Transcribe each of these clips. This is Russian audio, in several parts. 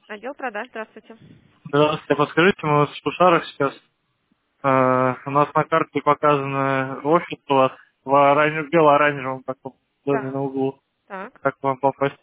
Отдел продаж, здравствуйте. Здравствуйте, подскажите, мы вот в Шушарах сейчас, у нас на карте показан офис у вас в бело-оранжевом таком доме Да. на углу. Так. Как к вам попасть?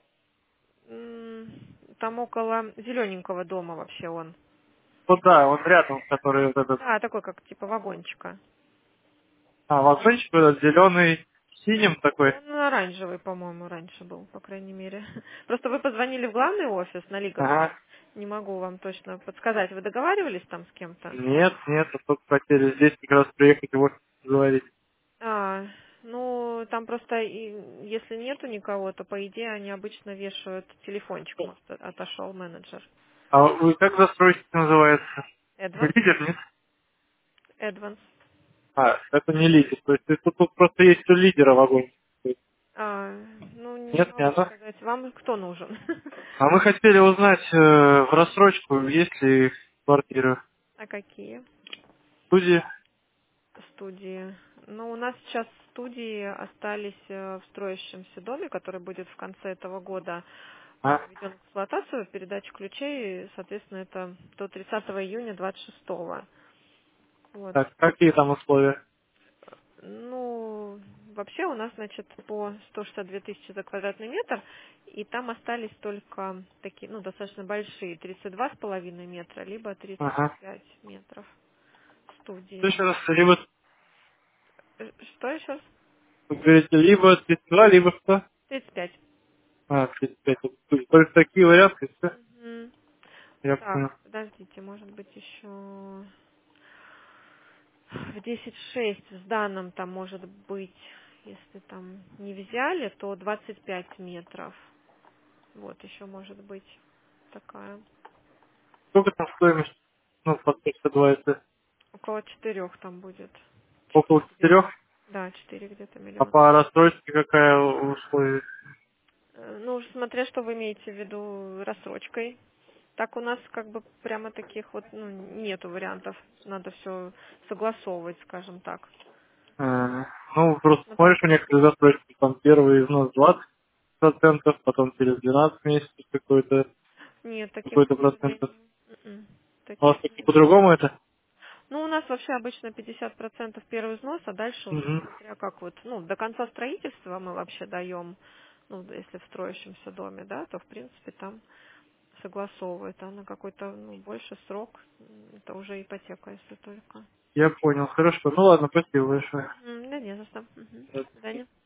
Там около зелененького дома вообще он. Вот да, он рядом, который вот этот, Да, такой как типа вагончика. вагончик этот зеленый, синим такой. Он оранжевый, по-моему, раньше был, по крайней мере. Просто вы позвонили в главный офис на Лиговской. Ага. Не могу вам точно подсказать. Вы договаривались там с кем-то? Нет, нет, а только хотели здесь как раз приехать и в офис говорить. Ну, там просто, если нету никого, то, по идее, они обычно вешают телефончик, может, отошел менеджер. А вы как застройщик называется? Эдванс? Лидер, нет? Эдванс. Это не лидер. То есть тут просто есть у лидера вагончик. А, ну, не Нет, не могу она? сказать. Вам кто нужен? А мы хотели узнать в рассрочку, есть ли квартиры в А какие студии. студии? Ну, у нас сейчас студии остались в строящемся доме, который будет в конце этого года А? введен в эксплуатацию, передача ключей, соответственно, это до 30 июня 26-го. Вот. Так, какие там условия? Ну, вообще у нас, значит, по 162 тысячи за квадратный метр, и там остались только такие, ну, достаточно большие, 32,5 метра, либо Ага. 35 метров Что студии. еще раз? Либо, Что еще раз? вы говорите, либо 32, либо что? 35. 35. Только такие варианты, и всё? Мгм. Я Так, понял. подождите, может быть еще в 10,6 в данном там может быть, если там не взяли, то 25 метров. Вот еще может быть такая. Сколько там стоимость? Ну, под 32 это Около 4 там будет. около 4 4. где-то. Да, 4 где-то А миллиона. по рассрочке какая условия? Ну, уж смотря, что вы имеете в виду рассрочкой. Так у нас как бы прямо таких вот, ну, нету вариантов. Надо все согласовывать, скажем так. Ну, просто Смотря смотришь, у как. некоторых застройщиков там первый взнос 20%, потом через 12 месяцев Нет, таких, какой-то к процент. сожалению, У вас таких таки нет. по-другому это? Ну, у нас вообще обычно 50% первый взнос, а дальше уже Угу. смотря как вот, ну, до конца строительства мы вообще даем, ну, если в строящемся доме, да, то, в принципе, там согласовывают, а на какой-то, ну, больше срок, это уже ипотека, если только. Я понял. Хорошо. Ну ладно, спасибо большое. Да не за что. До свидания.